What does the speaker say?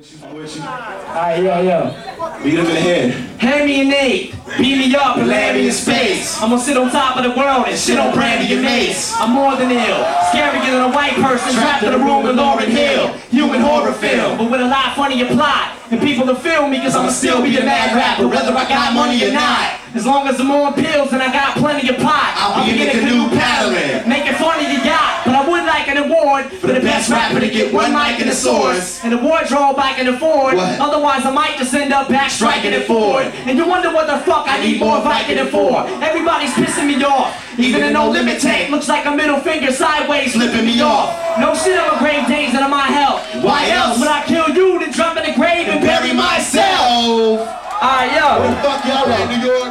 Alright, yo. Beat him in the head. Hand me an eight, beat me up and land me in space. I'm gonna sit on top of the world and shit on Brandy and Mace. I'm more than ill, scarier than a white person trapped in a room with Lauryn Hill. Human horror film, but with a lot funnier plot. And people to feel me cause I'ma still be a mad rapper, whether I got money or not. As long as I'm on pills and I got plenty of pot, I'll be in a canoe paddling, making fun of your yacht. But I would like an award for the best rapper to get one mic and a source, and a wardrobe I can afford. Otherwise I might just end up back striking it forward. And you wonder what the fuck I need more Vicodin for. Everybody's pissing me off. Even a no limit tape looks like a middle finger sideways flipping me off. No shit on my grave days and on my health. Why else would I kill you to jump in the grave and bury myself? Alright, yo. Where the fuck y'all at, New York?